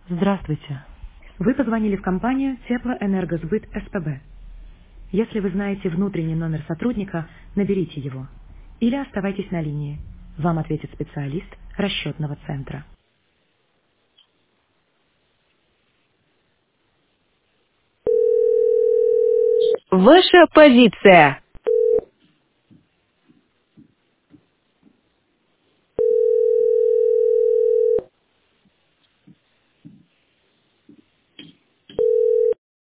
Здравствуйте. Вы позвонили в компанию Теплоэнергосбыт СПБ. Если вы знаете внутренний номер сотрудника, наберите его. Или оставайтесь на линии. Вам ответит специалист расчетного центра. Ваша позиция.